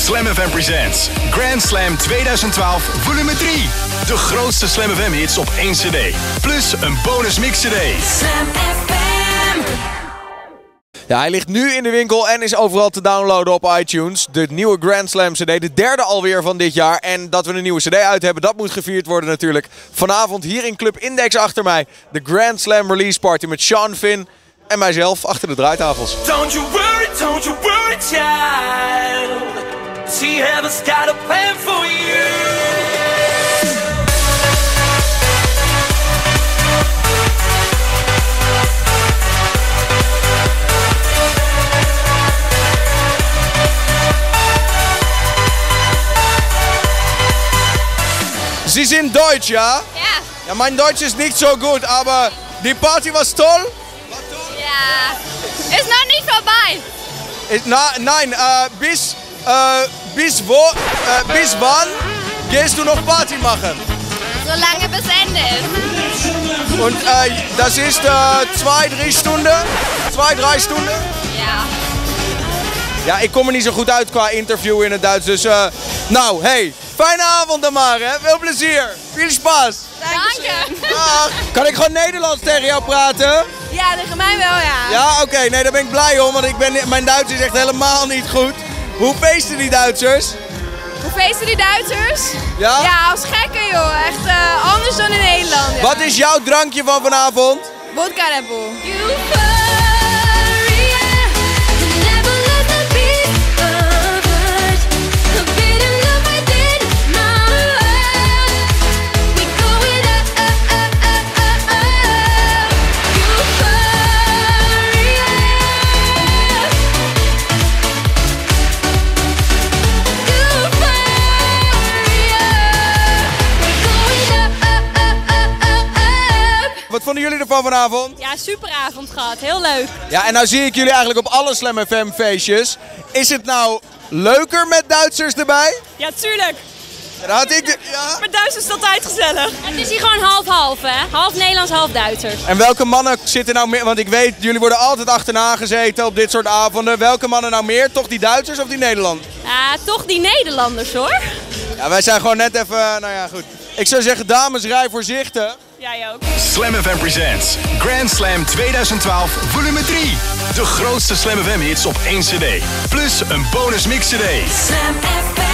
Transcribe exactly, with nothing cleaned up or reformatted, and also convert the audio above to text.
Slam F M presents Grand Slam tweeduizend twaalf volume drie. De grootste Slam F M hits op één cd. Plus een bonus mix cd. Slam F M. Ja, hij ligt nu in de winkel en is overal te downloaden op iTunes. De nieuwe Grand Slam cd, de derde alweer van dit jaar. En dat we een nieuwe cd uit hebben, dat moet gevierd worden natuurlijk. Vanavond hier in Club Index achter mij. De Grand Slam release party met Sean Finn en mijzelf achter de draaitafels. Don't you worry, don't you worry, child. See, heaven's got a plan for you. Sie sind Deutsch, ja? Ja. Ja, mein Deutsch ist nicht so gut, aber die Party war toll. Ja. Ist noch nicht vorbei. Ist, na, nein, äh, bis, äh, bis wo, äh, bis wann gehst du noch Party machen? Solange bis Ende ist. Und äh, das ist äh, zwei, drie Stunden? Zwei, drei Stunden? Ja. Ja, ik kom er niet zo goed uit qua interview in het Duits, dus uh, nou, hey, fijne avond dan maar, hè. Veel plezier. Veel spaas. Dank je. Dag. Kan ik gewoon Nederlands tegen jou praten? Ja, tegen mij wel, ja. Ja, oké, okay. Nee, daar ben ik blij om, want ik ben, mijn Duits is echt helemaal niet goed. Hoe feesten die Duitsers? Hoe feesten die Duitsers? Ja? Ja, als gekken, joh. Echt uh, anders dan in Nederland. Ja. Wat is jouw drankje van vanavond? Vodka Red Bull. Wat vonden jullie ervan vanavond? Ja, superavond gehad. Heel leuk. Ja, en nou zie ik jullie eigenlijk op alle Slam F M feestjes. Is het nou leuker met Duitsers erbij? Ja, tuurlijk. Ja, dat had ik de, ja. Met Duitsers is het altijd gezellig. Het is hier gewoon half-half, hè? Half Nederlands, half Duitsers. En welke mannen zitten nou meer? Want ik weet, jullie worden altijd achterna gezeten op dit soort avonden. Welke mannen nou meer? Toch die Duitsers of die Nederlanders? Ja, toch die Nederlanders, hoor. Ja, wij zijn gewoon net even, nou ja, goed. Ik zou zeggen, dames, rij voorzichtig. Jij ook. Slam F M presents Grand Slam tweeduizend twaalf volume drie. De grootste Slam F M hits op één cd. Plus een bonus mix cd. Slam F M.